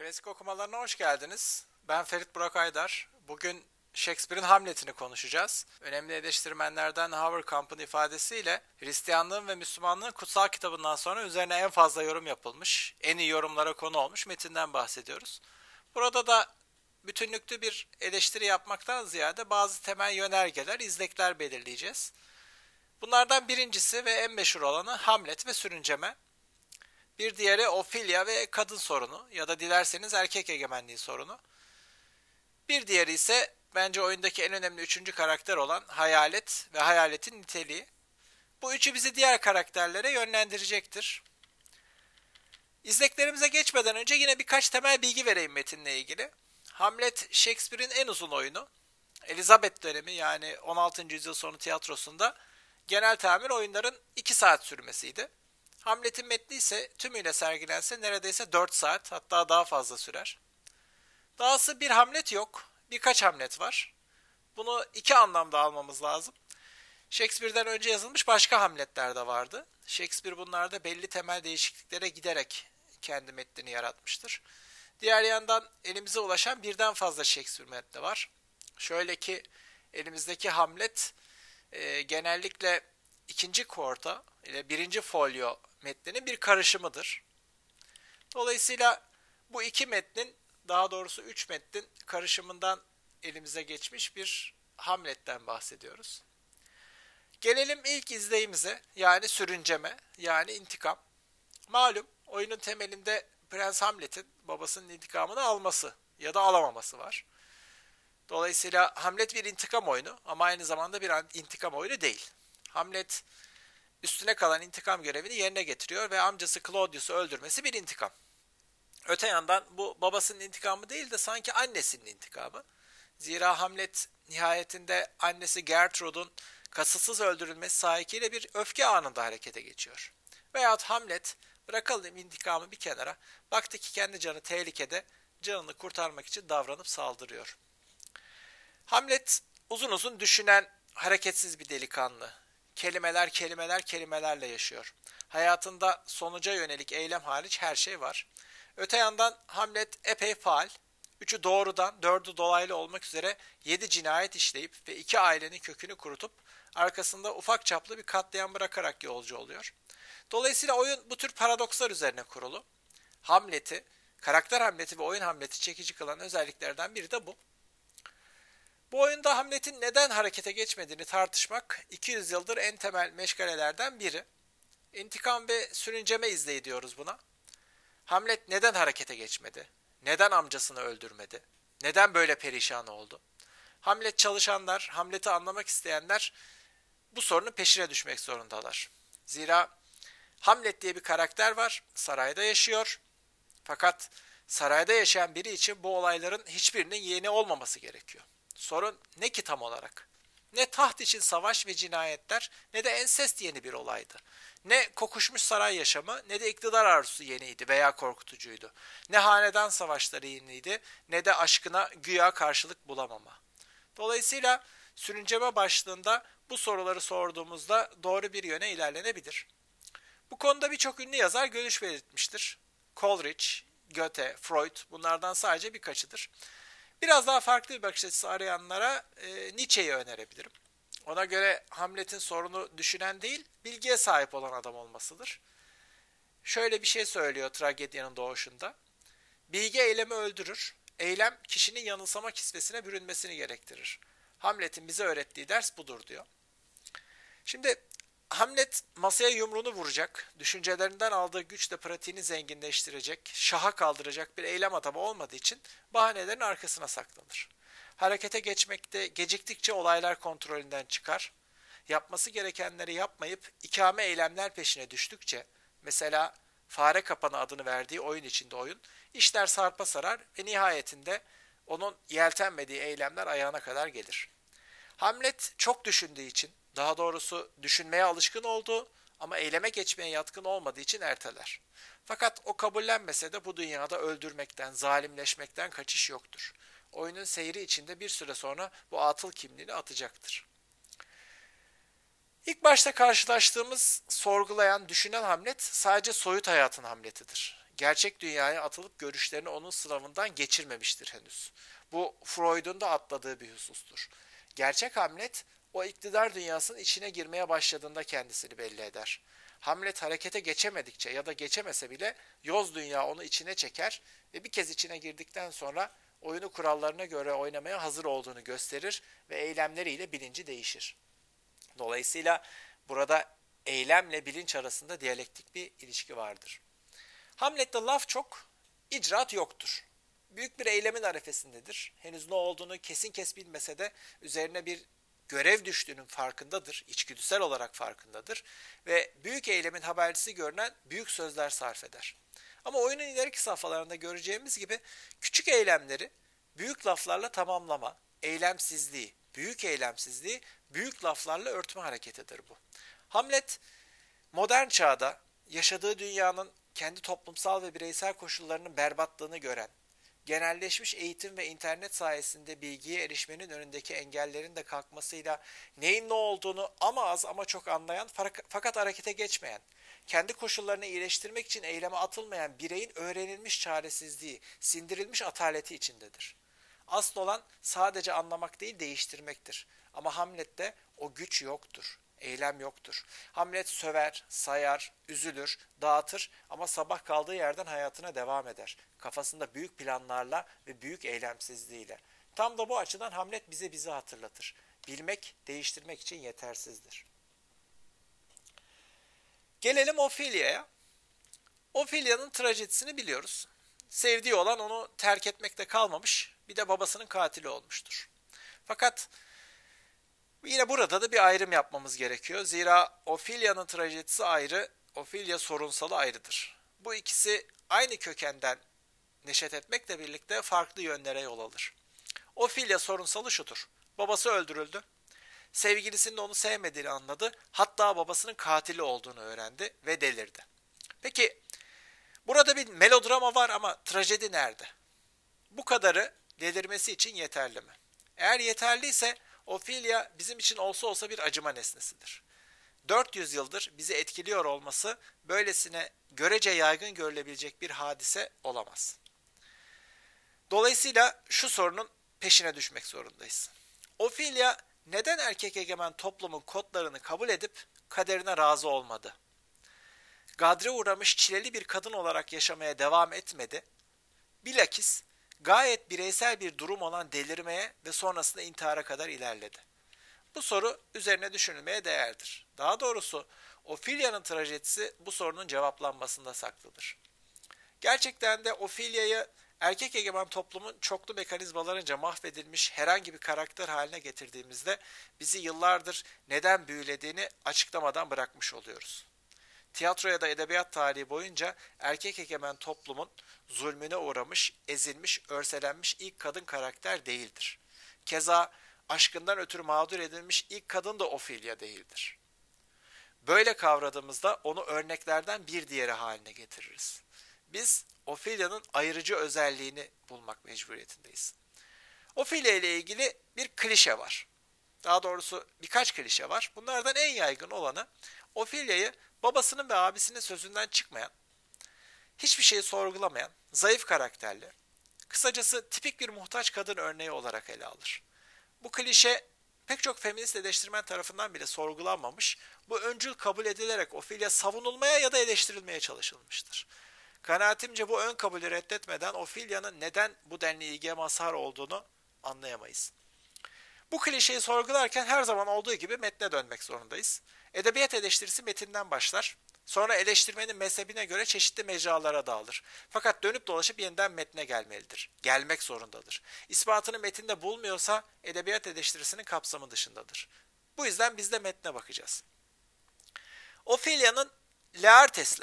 Klasik okumalarına hoş geldiniz. Ben Ferit Burak Aydar. Bugün Shakespeare'in Hamlet'ini konuşacağız. Önemli eleştirmenlerden Howard Comp'ın ifadesiyle Hristiyanlığın ve Müslümanlığın kutsal kitabından sonra üzerine en fazla yorum yapılmış, en iyi yorumlara konu olmuş metinden bahsediyoruz. Burada da bütünlüklü bir eleştiri yapmaktan ziyade bazı temel yönergeler, izlekler belirleyeceğiz. Bunlardan birincisi ve en meşhur olanı Hamlet ve sürünceme. Bir diğeri Ophelia ve kadın sorunu ya da dilerseniz erkek egemenliği sorunu. Bir diğeri ise bence oyundaki en önemli üçüncü karakter olan Hayalet ve Hayalet'in niteliği. Bu üçü bizi diğer karakterlere yönlendirecektir. İzleklerimize geçmeden önce yine birkaç temel bilgi vereyim metinle ilgili. Hamlet, Shakespeare'in en uzun oyunu. Elizabeth dönemi yani 16. yüzyıl sonu tiyatrosunda genel tamir oyunların 2 saat sürmesiydi. Hamlet'in metni ise tümüyle sergilense neredeyse 4 saat hatta daha fazla sürer. Dahası bir Hamlet yok, birkaç Hamlet var. Bunu iki anlamda almamız lazım. Shakespeare'den önce yazılmış başka Hamletler de vardı. Shakespeare bunlarda belli temel değişikliklere giderek kendi metnini yaratmıştır. Diğer yandan elimize ulaşan birden fazla Shakespeare metni var. Şöyle ki elimizdeki Hamlet genellikle ikinci kuorta ile birinci folyo metninin bir karışımıdır. Dolayısıyla bu iki metnin, daha doğrusu üç metnin karışımından elimize geçmiş bir Hamlet'ten bahsediyoruz. Gelelim ilk izleyimize, yani sürünceme, yani intikam. Malum oyunun temelinde Prens Hamlet'in babasının intikamını alması ya da alamaması var. Dolayısıyla Hamlet bir intikam oyunu ama aynı zamanda bir intikam oyunu değil. Hamlet üstüne kalan intikam görevini yerine getiriyor ve amcası Claudius'u öldürmesi bir intikam. Öte yandan bu babasının intikamı değil de sanki annesinin intikamı. Zira Hamlet nihayetinde annesi Gertrude'un kasıtsız öldürülmesi sahikiyle bir öfke anında harekete geçiyor. Veyahut Hamlet bırakalım intikamı bir kenara, baktı ki kendi canı tehlikede, canını kurtarmak için davranıp saldırıyor. Hamlet uzun uzun düşünen, hareketsiz bir delikanlı. Kelimeler, kelimeler, kelimelerle yaşıyor. Hayatında sonuca yönelik eylem hariç her şey var. Öte yandan Hamlet epey faal. Üçü doğrudan, dördü dolaylı olmak üzere 7 cinayet işleyip ve 2 ailenin kökünü kurutup arkasında ufak çaplı bir katliam bırakarak yolcu oluyor. Dolayısıyla oyun bu tür paradokslar üzerine kurulu. Hamlet'i, karakter Hamlet'i ve oyun Hamlet'i çekici kılan özelliklerden biri de bu. Bu oyunda Hamlet'in neden harekete geçmediğini tartışmak 200 yıldır en temel meşgalelerden biri. İntikam ve sürünceme izleyi diyoruz buna. Hamlet neden harekete geçmedi? Neden amcasını öldürmedi? Neden böyle perişan oldu? Hamlet çalışanlar, Hamlet'i anlamak isteyenler bu sorunun peşine düşmek zorundalar. Zira Hamlet diye bir karakter var, sarayda yaşıyor. Fakat sarayda yaşayan biri için bu olayların hiçbirinin yeni olmaması gerekiyor. Sorun ne ki tam olarak? Ne taht için savaş ve cinayetler ne de ensest yeni bir olaydı. Ne kokuşmuş saray yaşamı ne de iktidar arzusu yeniydi veya korkutucuydu. Ne hanedan savaşları yeniydi ne de aşkına güya karşılık bulamama. Dolayısıyla sürünceme başlığında bu soruları sorduğumuzda doğru bir yöne ilerlenebilir. Bu konuda birçok ünlü yazar görüş belirtmiştir. Coleridge, Goethe, Freud bunlardan sadece birkaçıdır. Biraz daha farklı bir bakış açısı arayanlara Nietzsche'yi önerebilirim. Ona göre Hamlet'in sorunu düşünen değil, bilgiye sahip olan adam olmasıdır. Şöyle bir şey söylüyor tragedyanın doğuşunda. Bilgi eylemi öldürür, eylem kişinin yanılsama kisvesine bürünmesini gerektirir. Hamlet'in bize öğrettiği ders budur diyor. Şimdi Hamlet masaya yumruğunu vuracak, düşüncelerinden aldığı güçle pratiğini zenginleştirecek, şaha kaldıracak bir eylem adamı olmadığı için bahanelerin arkasına saklanır. Harekete geçmekte geciktikçe olaylar kontrolünden çıkar. Yapması gerekenleri yapmayıp ikame eylemler peşine düştükçe, mesela fare kapanı adını verdiği oyun içinde oyun, işler sarpa sarar ve nihayetinde onun yeltenmediği eylemler ayağına kadar gelir. Hamlet çok düşündüğü için, daha doğrusu düşünmeye alışkın olduğu ama eyleme geçmeye yatkın olmadığı için erteler. Fakat o kabullenmese de bu dünyada öldürmekten, zalimleşmekten kaçış yoktur. Oyunun seyri içinde bir süre sonra bu atıl kimliğini atacaktır. İlk başta karşılaştığımız sorgulayan, düşünen Hamlet sadece soyut hayatın Hamlet'idir. gerçek dünyaya atılıp görüşlerini onun sınavından geçirmemiştir henüz. Bu Freud'un da atladığı bir husustur. Gerçek Hamlet o iktidar dünyasının içine girmeye başladığında kendisini belli eder. Hamlet harekete geçemedikçe ya da geçemese bile yoz dünya onu içine çeker ve bir kez içine girdikten sonra oyunu kurallarına göre oynamaya hazır olduğunu gösterir ve eylemleriyle bilinci değişir. Dolayısıyla burada eylemle bilinç arasında diyalektik bir ilişki vardır. Hamlet'te laf çok, icraat yoktur. Büyük bir eylemin arifesindedir. Henüz ne olduğunu kesin kes bilmese de üzerine bir görev düştüğünün farkındadır, içgüdüsel olarak farkındadır ve büyük eylemin habercisi görünen büyük sözler sarf eder. Ama oyunun ileriki safhalarında göreceğimiz gibi küçük eylemleri büyük laflarla tamamlama, eylemsizliği, büyük eylemsizliği büyük laflarla örtme hareketidir bu. Hamlet modern çağda yaşadığı dünyanın kendi toplumsal ve bireysel koşullarının berbatlığını gören, genelleşmiş eğitim ve internet sayesinde bilgiye erişmenin önündeki engellerin de kalkmasıyla neyin ne olduğunu ama az ama çok anlayan fakat harekete geçmeyen, kendi koşullarını iyileştirmek için eyleme atılmayan bireyin öğrenilmiş çaresizliği, sindirilmiş ataleti içindedir. Asıl olan sadece anlamak değil değiştirmektir. Ama Hamlet'te o güç yoktur. Eylem yoktur. Hamlet söver, sayar, üzülür, dağıtır ama sabah kaldığı yerden hayatına devam eder. Kafasında büyük planlarla ve büyük eylemsizliğiyle. Tam da bu açıdan Hamlet bizi hatırlatır. Bilmek, değiştirmek için yetersizdir. Gelelim Ophelia'ya. Ophelia'nın trajedisini biliyoruz. Sevdiği olan onu terk etmekte kalmamış, bir de babasının katili olmuştur. Fakat yine burada da bir ayrım yapmamız gerekiyor. Zira Ophelia'nın trajedisi ayrı, Ophelia sorunsalı ayrıdır. Bu ikisi aynı kökenden neşet etmekle birlikte farklı yönlere yol alır. Ophelia sorunsalı şudur. Babası öldürüldü. Sevgilisinin onu sevmediğini anladı. Hatta babasının katili olduğunu öğrendi ve delirdi. Peki burada bir melodrama var ama trajedi nerede? Bu kadarı delirmesi için yeterli mi? Eğer yeterliyse Ophelia bizim için olsa olsa bir acıma nesnesidir. 400 yıldır bizi etkiliyor olması böylesine görece yaygın görülebilecek bir hadise olamaz. Dolayısıyla şu sorunun peşine düşmek zorundayız. Ophelia neden erkek egemen toplumun kodlarını kabul edip kaderine razı olmadı? Gadre uğramış çileli bir kadın olarak yaşamaya devam etmedi. Bilakis gayet bireysel bir durum olan delirmeye ve sonrasında intihara kadar ilerledi. Bu soru üzerine düşünülmeye değerdir. Daha doğrusu Ophelia'nın trajedisi bu sorunun cevaplanmasında saklıdır. Gerçekten de Ophelia'yı erkek egemen toplumun çoklu mekanizmalarınca mahvedilmiş herhangi bir karakter haline getirdiğimizde bizi yıllardır neden büyülediğini açıklamadan bırakmış oluyoruz. Tiyatro ya da edebiyat tarihi boyunca erkek egemen toplumun zulmüne uğramış, ezilmiş, örselenmiş ilk kadın karakter değildir. Keza aşkından ötürü mağdur edilmiş ilk kadın da Ophelia değildir. Böyle kavradığımızda onu örneklerden bir diğeri haline getiririz. Biz Ophelia'nın ayırıcı özelliğini bulmak mecburiyetindeyiz. Ophelia ile ilgili bir klişe var. Daha doğrusu birkaç klişe var. Bunlardan en yaygın olanı Ophelia'yı babasının ve abisinin sözünden çıkmayan, hiçbir şeyi sorgulamayan, zayıf karakterli, kısacası tipik bir muhtaç kadın örneği olarak ele alır. Bu klişe pek çok feminist eleştirmen tarafından bile sorgulanmamış, bu öncül kabul edilerek Ophelia savunulmaya ya da eleştirilmeye çalışılmıştır. Kanaatimce bu ön kabulü reddetmeden Ophelia'nın neden bu denli ilgiye mazhar olduğunu anlayamayız. Bu klişeyi sorgularken her zaman olduğu gibi metne dönmek zorundayız. Edebiyat eleştirisi metinden başlar. Sonra eleştirmenin mezhebine göre çeşitli mecralara dağılır. Fakat dönüp dolaşıp yeniden metne gelmelidir. Gelmek zorundadır. İspatını metinde bulmuyorsa edebiyat eleştirisinin kapsamı dışındadır. Bu yüzden biz de metne bakacağız. Ophelia'nın Laertes'le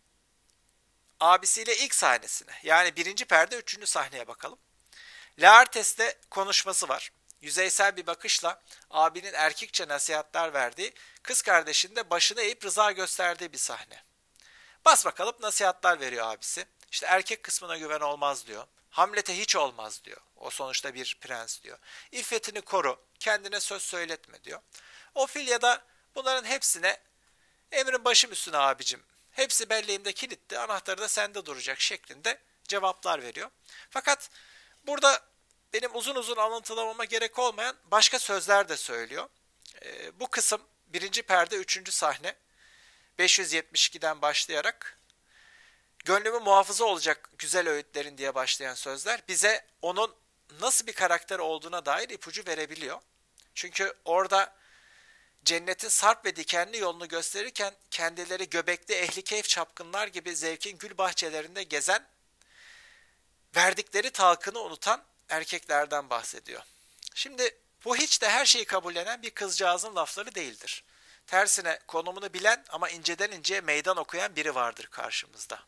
abisiyle ilk sahnesine, yani birinci perde 3. sahneye bakalım. Laertes'le konuşması var. Yüzeysel bir bakışla abinin erkekçe nasihatler verdiği, kız kardeşinin de başını eğip rıza gösterdiği bir sahne. Bas bakalım nasihatler veriyor abisi. İşte erkek kısmına güven olmaz diyor. Hamlet'e hiç olmaz diyor. O sonuçta bir prens diyor. İffetini koru, kendine söz söyletme diyor. Ophelia da bunların hepsine emrin başım üstüne abicim, Hepsi belleğimde kilitli, anahtarı da sende duracak şeklinde cevaplar veriyor. Fakat burada benim uzun uzun alıntılamama gerek olmayan başka sözler de söylüyor. Bu kısım birinci perde 3. sahne 572'den başlayarak gönlümü muhafaza olacak güzel öğütlerin diye başlayan sözler bize onun nasıl bir karakter olduğuna dair ipucu verebiliyor. Çünkü orada cennetin sarp ve dikenli yolunu gösterirken kendileri göbekli ehli keyif çapkınlar gibi zevkin gül bahçelerinde gezen, verdikleri talkını unutan erkeklerden bahsediyor. Şimdi bu hiç de her şeyi kabullenen bir kızcağızın lafları değildir. Tersine konumunu bilen ama inceden inceye meydan okuyan biri vardır karşımızda.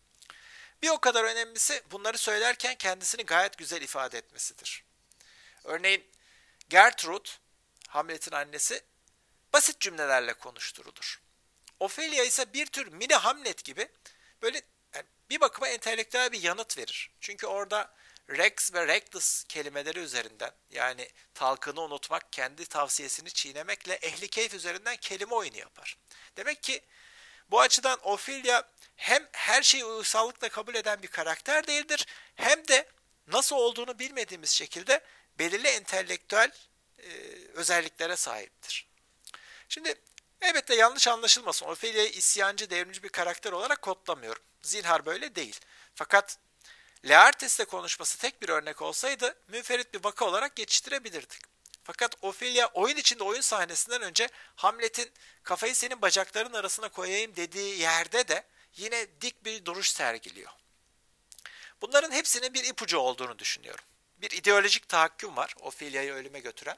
Bir o kadar önemlisi bunları söylerken kendisini gayet güzel ifade etmesidir. Örneğin Gertrude, Hamlet'in annesi, basit cümlelerle konuşturulur. Ophelia ise bir tür mini Hamlet gibi böyle yani bir bakıma entelektüel bir yanıt verir. Çünkü orada Rex ve Reckless kelimeleri üzerinden yani talkını unutmak, kendi tavsiyesini çiğnemekle ehli keyif üzerinden kelime oyunu yapar. Demek ki bu açıdan Ophelia hem her şeyi uysallıkla kabul eden bir karakter değildir hem de nasıl olduğunu bilmediğimiz şekilde belirli entelektüel özelliklere sahiptir. Şimdi elbette yanlış anlaşılmasın. Ophelia'yı isyancı, devrimci bir karakter olarak kodlamıyorum. Zinhar böyle değil. Fakat Laertes'le konuşması tek bir örnek olsaydı münferit bir vaka olarak geçiştirebilirdik. Fakat Ophelia oyun içinde oyun sahnesinden önce Hamlet'in kafayı senin bacakların arasına koyayım dediği yerde de yine dik bir duruş sergiliyor. Bunların hepsinin bir ipucu olduğunu düşünüyorum. Bir ideolojik tahakküm var Ophelia'yı ölüme götüren.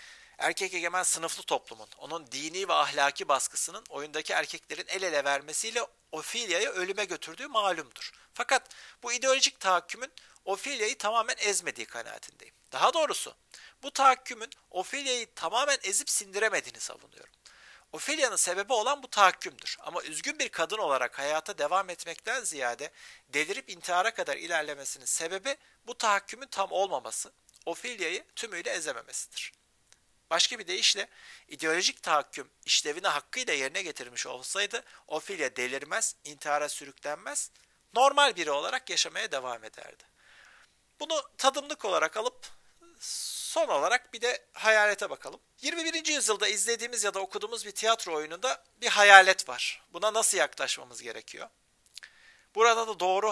Erkek egemen sınıflı toplumun, onun dini ve ahlaki baskısının oyundaki erkeklerin el ele vermesiyle Ophelia'yı ölüme götürdüğü malumdur. Fakat bu ideolojik tahakkümün Ophelia'yı tamamen ezmediği kanaatindeyim. Daha doğrusu bu tahakkümün Ophelia'yı tamamen ezip sindiremediğini savunuyorum. Ophelia'nın sebebi olan bu tahakkümdür. Ama üzgün bir kadın olarak hayata devam etmekten ziyade delirip intihara kadar ilerlemesinin sebebi bu tahakkümün tam olmaması, Ophelia'yı tümüyle ezememesidir. Başka bir deyişle ideolojik tahakküm işlevini hakkıyla yerine getirmiş olsaydı Ophelia delirmez, intihara sürüklenmez, normal biri olarak yaşamaya devam ederdi. Bunu tadımlık olarak alıp son olarak bir de hayalete bakalım. 21. yüzyılda izlediğimiz ya da okuduğumuz bir tiyatro oyununda bir hayalet var. Buna nasıl yaklaşmamız gerekiyor? Burada da doğru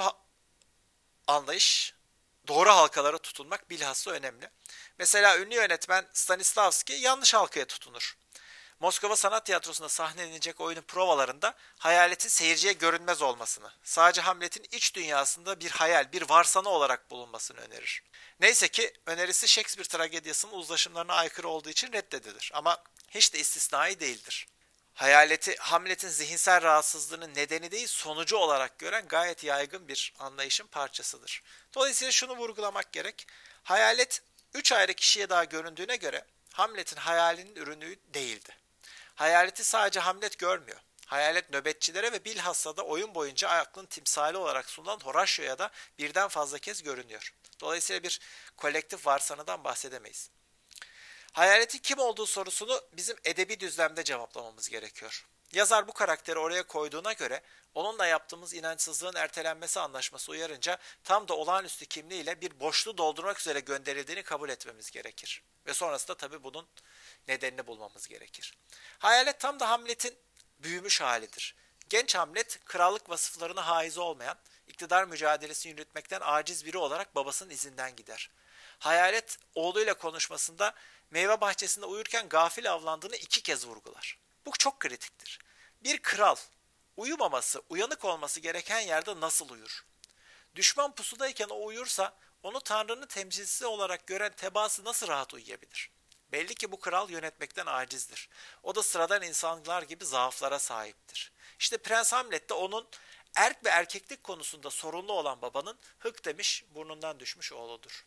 anlayış, doğru halkalara tutunmak bilhassa önemli. Mesela ünlü yönetmen Stanislavski yanlış halkaya tutunur. Moskova Sanat Tiyatrosu'nda sahnelenecek oyunun provalarında hayaletin seyirciye görünmez olmasını, sadece Hamlet'in iç dünyasında bir hayal, bir varsana olarak bulunmasını önerir. Neyse ki önerisi Shakespeare tragediyasının uzlaşımlarına aykırı olduğu için reddedilir ama hiç de istisnai değildir. Hayaleti Hamlet'in zihinsel rahatsızlığının nedeni değil sonucu olarak gören gayet yaygın bir anlayışın parçasıdır. Dolayısıyla şunu vurgulamak gerek. Hayalet 3 ayrı kişiye daha göründüğüne göre Hamlet'in hayalinin ürünü değildi. Hayaleti sadece Hamlet görmüyor. Hayalet nöbetçilere ve bilhassa da oyun boyunca aklın timsali olarak sunulan Horatio'ya da birden fazla kez görünüyor. Dolayısıyla bir kolektif varsanadan bahsedemeyiz. Hayaletin kim olduğu sorusunu bizim edebi düzlemde cevaplamamız gerekiyor. Yazar bu karakteri oraya koyduğuna göre onunla yaptığımız inançsızlığın ertelenmesi anlaşması uyarınca tam da olağanüstü kimliğiyle bir boşluğu doldurmak üzere gönderildiğini kabul etmemiz gerekir. Ve sonrasında tabii bunun nedenini bulmamız gerekir. Hayalet tam da Hamlet'in büyümüş halidir. Genç Hamlet krallık vasıflarına haiz olmayan, iktidar mücadelesini yürütmekten aciz biri olarak babasının izinden gider. Hayalet oğluyla konuşmasında meyve bahçesinde uyurken gafil avlandığını 2 kez vurgular. Bu çok kritiktir. Bir kral uyumaması, uyanık olması gereken yerde nasıl uyur? Düşman pusudayken o uyursa onu Tanrı'nın temsilcisi olarak gören tebaası nasıl rahat uyuyabilir? Belli ki bu kral yönetmekten acizdir. O da sıradan insanlar gibi zaaflara sahiptir. İşte Prens Hamlet de onun erk ve erkeklik konusunda sorunlu olan babanın hık demiş, burnundan düşmüş oğludur.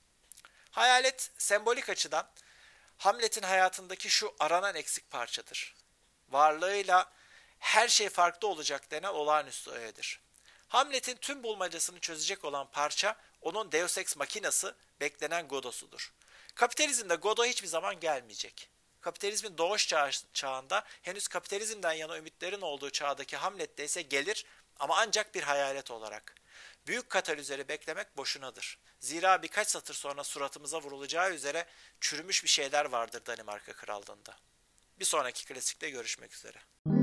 Hayalet sembolik açıdan Hamlet'in hayatındaki şu aranan eksik parçadır. Varlığıyla her şey farklı olacak denen olağanüstü öğedir. Hamlet'in tüm bulmacasını çözecek olan parça onun Deus Ex Machina'sı, beklenen Godos'udur. Kapitalizmde Godot hiçbir zaman gelmeyecek. Kapitalizmin doğuş çağında, henüz kapitalizmden yana ümitlerin olduğu çağdaki Hamlet'te ise gelir ama ancak bir hayalet olarak. Büyük katalizörü beklemek boşunadır. Zira birkaç satır sonra suratımıza vurulacağı üzere çürümüş bir şeyler vardır Danimarka Krallığı'nda. Bir sonraki klasikte görüşmek üzere.